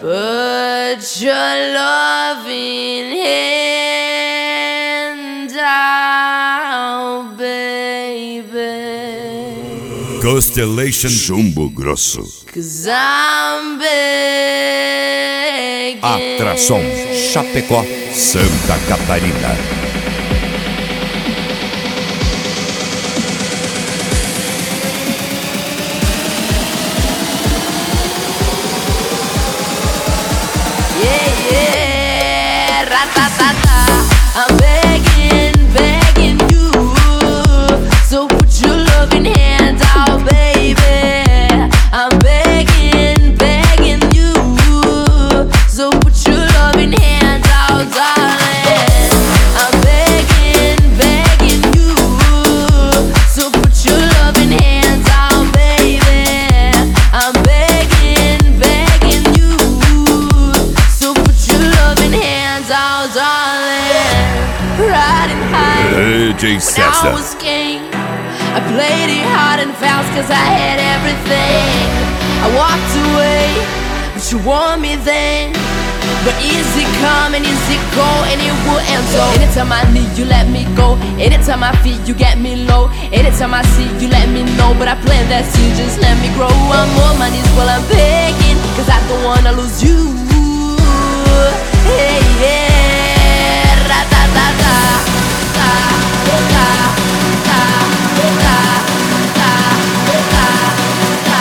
Put your loving hand out, baby, Constellation Chumbo Grosso. 'cause I'm begging. Atração Chapecó, Santa Catarina. Yeah, ra-ta-ta-ta. I'm begging, begging you. So put your loving hand out, baby. I'm begging, begging you. So put your loving hand out, darling. I'm begging, begging you. So put your loving hands out, baby. I'm begging, begging you. So put your loving hands out, darling. Riding high, DJ when I César. was king, I played it hard and fast 'cause I had everything. I walked away, but you want me then. But easy come and easy go, and it will end so. Anytime I need you, let me go. Anytime I feel you, get me low. Anytime I see you, let me know. But I plant that seed, just let me grow. I'm on my knees while I'm begging, 'cause I don't wanna lose you. Hey, yeah, ra-ta-ta-ta, ta, ta, ta, ta, ta, ta, ta, ta.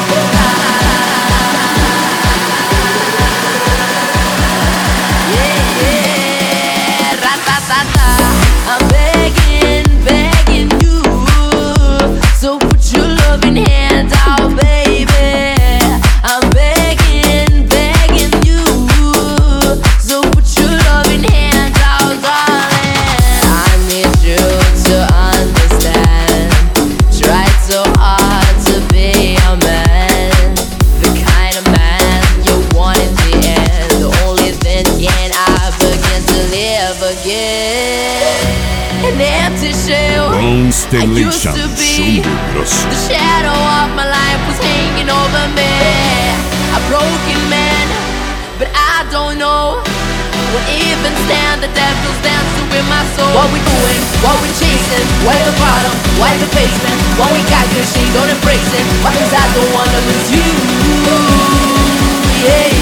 Yeah, yeah, ra-ta-ta-ta. I'm begging, begging you. So put your loving hands out, baby. I'm begging, begging you. So put your loving hands out, darling. I need you to understand. Tried so hard to be a man, the kind of man you want in the end. The only then can I begin to live again. An empty shell I used Constellation to be. Chumbo Grosso. The shadow of my life was hanging over me. A broken man, but I don't know what even stand. The devil's dancing with my soul. What we doing? What we chasing? Why the bottom? Why the basement? What we got good, she don't embrace it. Why? 'Cause I don't wanna lose you. Yeah.